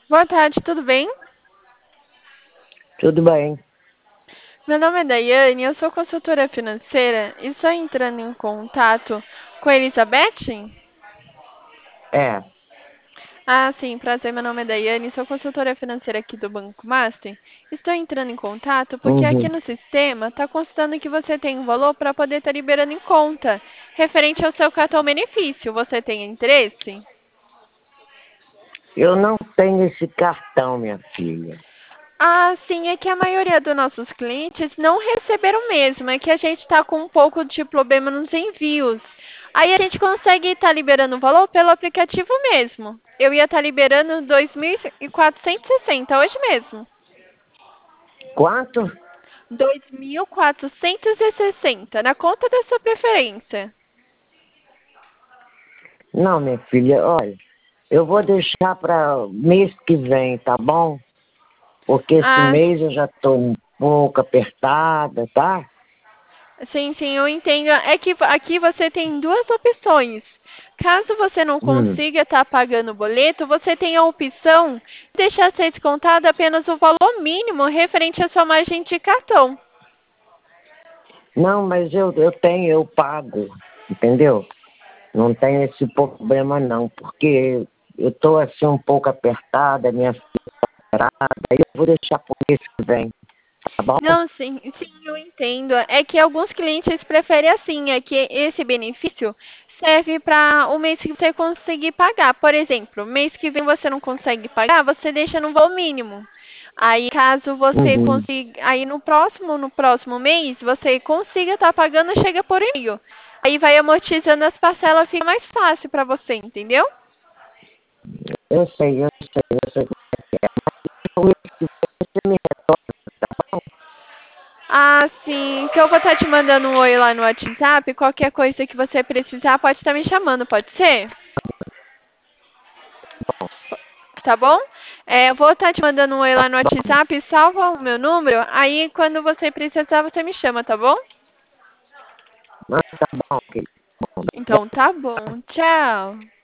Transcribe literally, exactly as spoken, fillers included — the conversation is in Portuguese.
Boa tarde, tudo bem? Tudo bem. Meu nome é Daiane, eu sou consultora financeira e estou entrando em contato com a Elizabeth? É. Ah, sim, prazer, meu nome é Daiane, sou consultora financeira aqui do Banco Master. Estou entrando em contato porque aqui Uhum. no sistema está constando que você tem um valor para poder estar liberando em conta, referente ao seu cartão benefício. Você tem interesse? Eu não tenho esse cartão, minha filha. Ah, sim, é que a maioria dos nossos clientes não receberam mesmo, é que a gente está com um pouco de problema nos envios. Aí a gente consegue estar liberando o valor pelo aplicativo mesmo. Eu ia estar liberando dois mil e quatrocentos e sessenta hoje mesmo. Quanto? dois mil quatrocentos e sessenta na conta da sua preferência. Não, minha filha, olha, eu vou deixar para mês que vem, tá bom? Porque esse Ah, mês eu já estou um pouco apertada, tá? sim, sim, eu entendo. É que aqui você tem duas opções. Caso você não Hum. consiga estar pagando o boleto, você tem a opção de deixar ser descontado apenas o valor mínimo referente à sua margem de cartão. Não, mas eu, eu tenho, eu pago, entendeu? Não tem esse problema não, porque eu estou assim um pouco apertada, minha filha tá operada, aí eu vou deixar para o mês que vem, tá bom? Não, sim, sim, eu entendo. É que alguns clientes preferem assim, é que esse benefício serve para o mês que você conseguir pagar. Por exemplo, mês que vem você não consegue pagar, você deixa no valor mínimo. Aí, caso você Uhum. consiga, aí no próximo, no próximo mês, você consiga estar pagando, chega por e-mail. Aí vai amortizando as parcelas, fica mais fácil para você, entendeu? Eu sei, eu sei, eu sei. Então, mês que vem você me retorna, tá bom? Ah, sim. Então eu vou estar te mandando um oi lá no WhatsApp. Qualquer coisa que você precisar, pode estar me chamando, pode ser? Tá bom? É, eu vou estar te mandando um oi lá no WhatsApp, salva o meu número. Aí quando você precisar, você me chama, tá bom? Mas tá bom, querido. Então tá bom. Tchau.